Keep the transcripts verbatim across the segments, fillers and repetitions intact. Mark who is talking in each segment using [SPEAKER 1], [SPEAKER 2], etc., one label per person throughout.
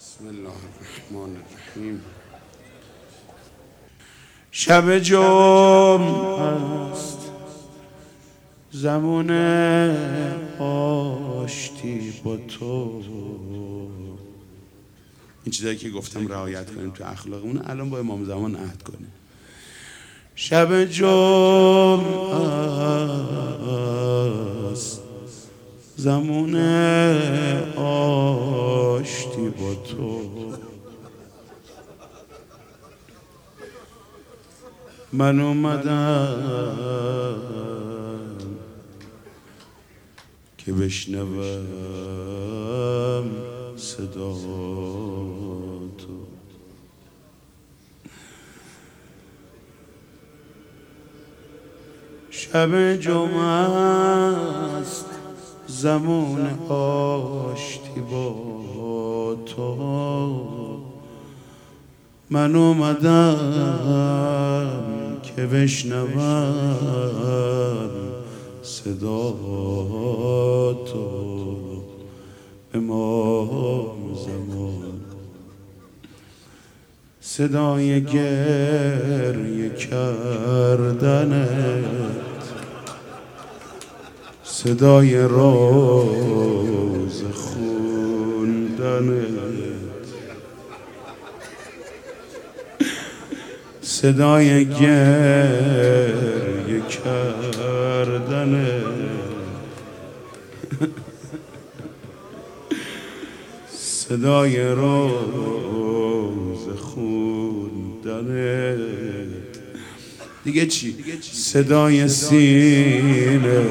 [SPEAKER 1] بسم الله الرحمن الرحیم. شب جمعه است، زمان آشتی با تو. این چیزایی که گفتم رعایت کنیم تو اخلاقمون، الان با امام زمان عهد کنیم. شب جمعه است، زمان آشتی با تو. من اومدم که بشنوم صدا تو. شب جمعه است، زمان آشتی با تو. من اومدم که بشنوم صدا تو. امام زمان، صدای گریه کردنت، صدای روز خوندنت، صدای گریه کردنت، صدای روز خوندنت. دیگه چی؟ صدای سینه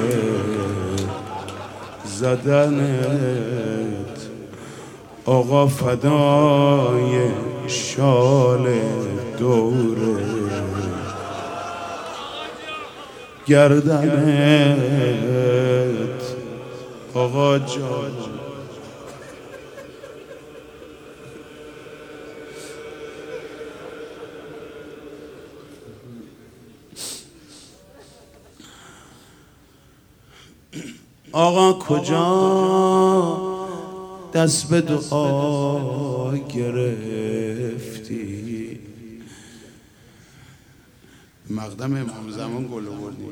[SPEAKER 1] زدنت. آقا فدای شال دوره گردنت. آقا جان آقا کجا دست به دعا گرفتی؟ مقدم امام زمان گل آوردی.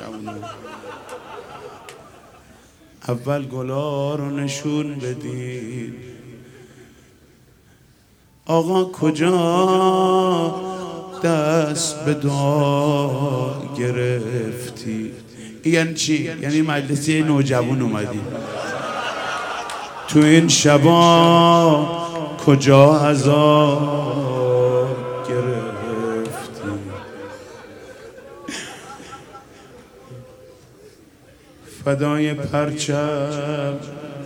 [SPEAKER 1] اول گلا رو نشون بدین. آقا کجا دست به دعا گرفتی؟ یعنی چی؟ یعنی مجلسی نوجوان اومدی تو این شبا کجا عذاب گرفتی؟ فدای پرچم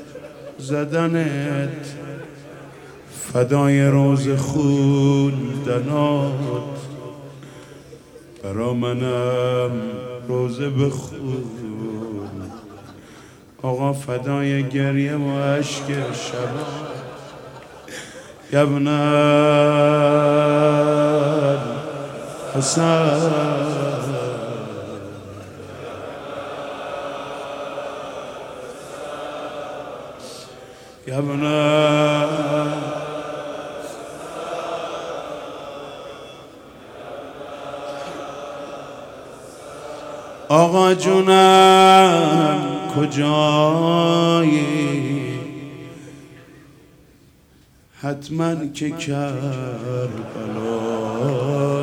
[SPEAKER 1] زدنت، فدای روز خوندنات. برا منم روزه بخون. آقا فدای گریه و عشق شبا. ابن حسن ابن آقا جونم کجایی؟ حتما که کربلا